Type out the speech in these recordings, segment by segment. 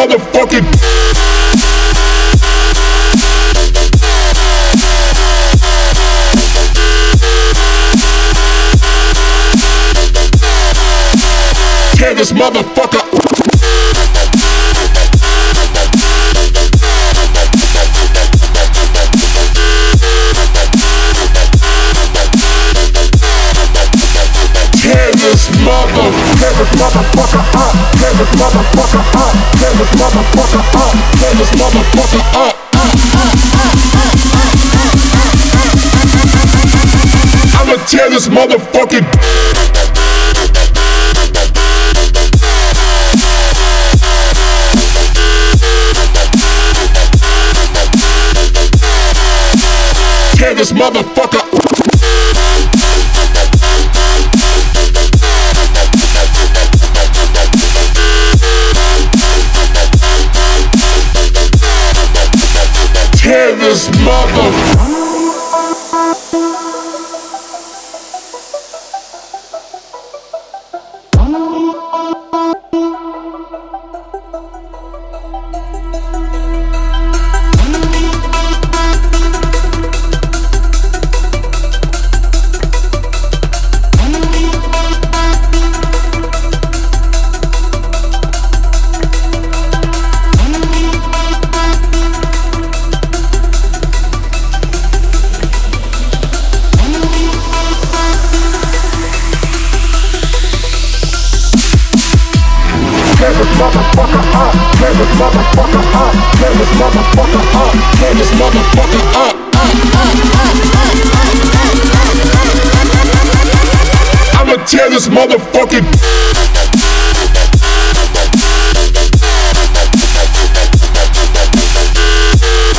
motherfucking. Tear this motherfucker. Tear this motherfucker up. Tear this motherfucker up. Tear this motherfucker up. Tear this motherfucker up. I'ma tear this motherfucking. Tear this motherfucker. Tear this motherfucker. Tear this motherfucker up. Tear this motherfucker up. Tear this motherfucker up. Tear this motherfucker up. I'ma tear this motherfucking.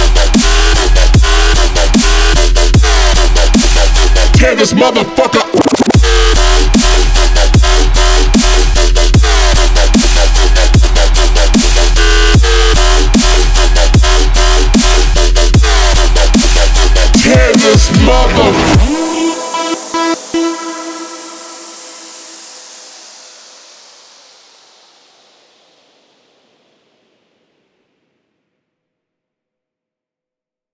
Tear this motherfucker.